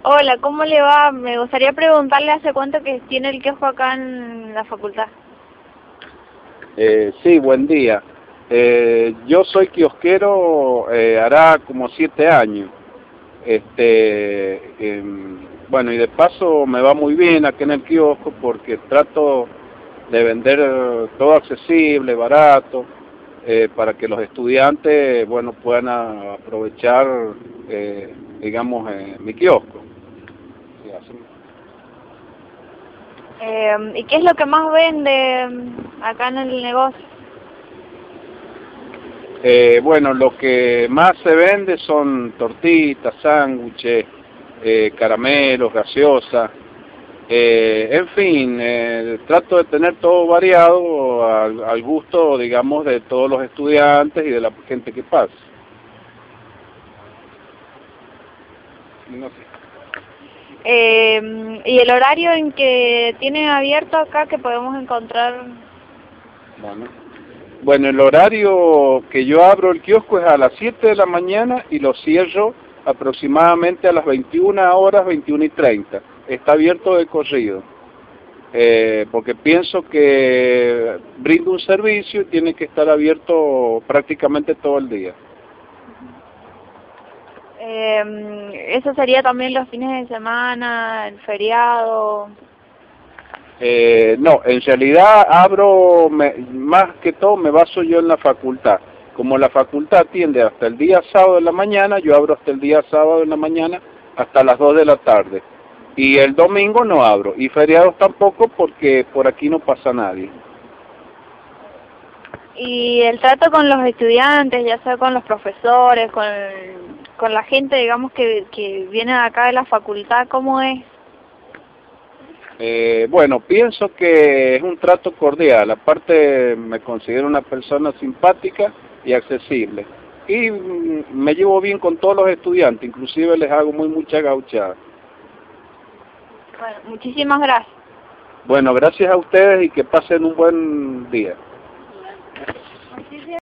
Hola, ¿cómo le va? Me gustaría preguntarle hace cuánto que tiene el kiosco acá en la facultad. Sí, buen día. Yo soy kiosquero, hará como 7 años. Bueno, y de paso me va muy bien aquí en el kiosco porque trato de vender todo accesible, barato, para que los estudiantes, bueno, puedan aprovechar, digamos, mi kiosco. Sí, así. ¿Y qué es lo que más vende acá en el negocio? Bueno, lo que más se vende son tortitas, sándwiches, caramelos, gaseosas, en fin, trato de tener todo variado al gusto, digamos, de todos los estudiantes y de la gente que pasa. No sé. ¿Y el horario en que tiene abierto acá que podemos encontrar? Bueno, el horario que yo abro el kiosco es a las 7 de la mañana y lo cierro aproximadamente a las 21 horas, 21:30. Está abierto de corrido, porque pienso que brindo un servicio y tiene que estar abierto prácticamente todo el día. ¿Eso sería también los fines de semana, el feriado? No, en realidad abro, más que todo me baso yo en la facultad. Como la facultad atiende hasta el día sábado de la mañana, yo abro hasta el día sábado de la mañana hasta las 2 de la tarde. Y el domingo no abro, y feriados tampoco porque por aquí no pasa nadie. Y el trato con los estudiantes, ya sea con los profesores, con la gente, digamos, que viene de acá de la facultad, ¿cómo es? Bueno, pienso que es un trato cordial, aparte me considero una persona simpática y accesible. Y me llevo bien con todos los estudiantes, inclusive les hago mucha gauchada. Bueno, muchísimas gracias. Bueno, gracias a ustedes y que pasen un buen día.